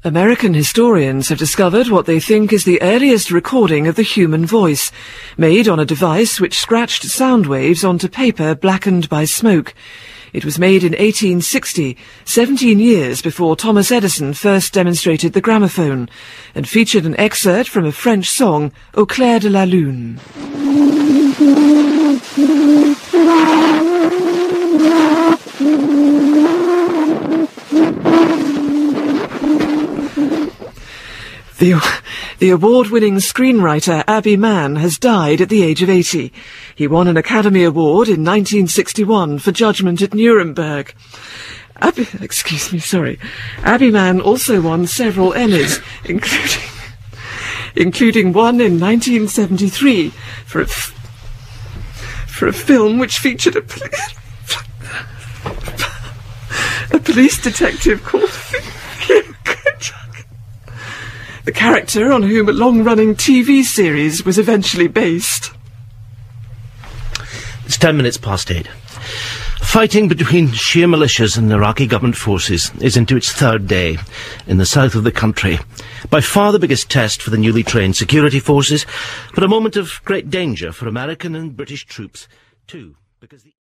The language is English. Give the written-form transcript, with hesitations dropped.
American historians have discovered what they think is the earliest recording of the human voice, made on a device which scratched sound waves onto paper blackened by smoke. It was made in 1860, 17 years before Thomas Edison first demonstrated the gramophone, and featured an excerpt from a French song, Au clair de la lune. The award-winning screenwriter Abbie Mann has died at the age of 80. He won an Academy Award in 1961 for Judgment at Nuremberg. Abbie Mann also won several Emmys, including one in 1973 for a film which featured a police detective called the character on whom a long-running TV series was eventually based. It's 10 minutes past 8. Fighting between Shia militias and Iraqi government forces is into its third day in the south of the country. By far the biggest test for the newly trained security forces, but a moment of great danger for American and British troops, too, because the